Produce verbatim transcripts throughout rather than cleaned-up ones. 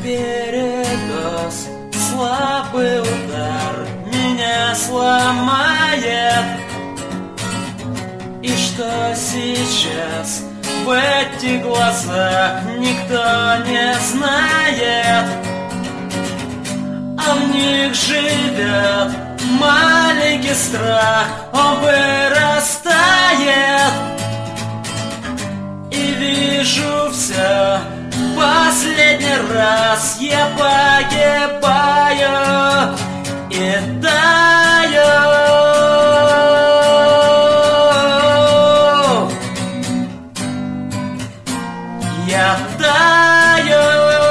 передоз, слабый удар меня сломает. И что сейчас в этих глазах никто не знает, а в них живет маленький страх, он вырастает. И вижу все последний раз, я погибаю и таю. Я таю.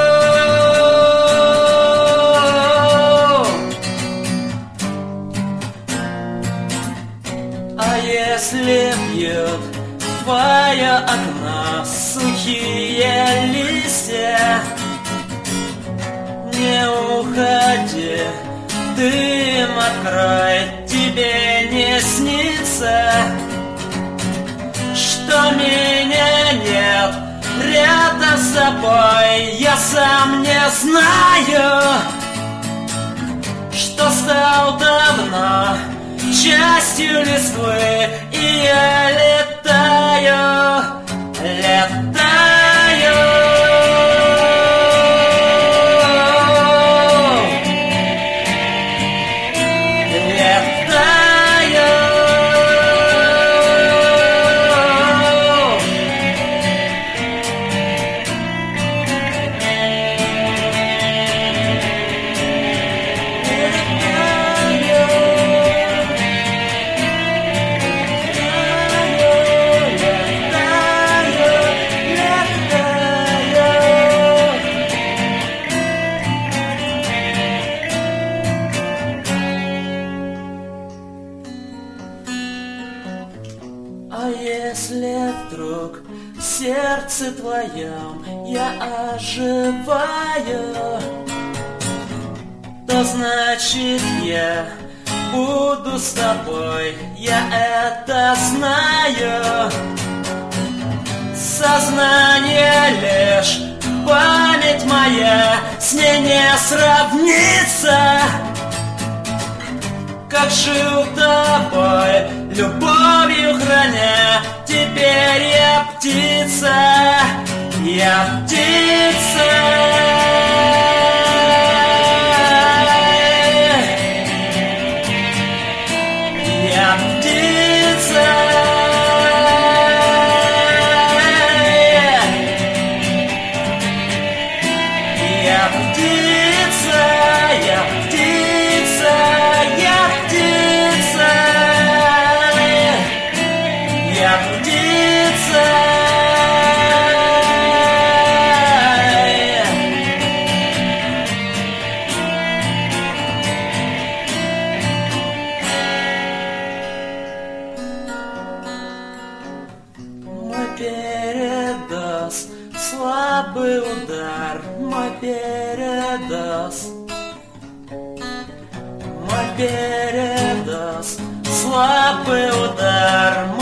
А если бьет твое окно сухие листья, не уходи, дым открой, тебе не снится, что меня нет рядом с собой. Я сам не знаю, что стал давно частью листвы, и я летаю, летаю. А если вдруг в сердце твоем я оживаю, то значит я буду с тобой, я это знаю. Сознание лишь память моя, с ней не сравнится. Как жил тобой, любовью храня, теперь я птица, я птица. Я птица. Я птица, я птица, я птица. Я птица. Мой передоз, слабый удар, мой передоз. Мой передоз, слабый удар,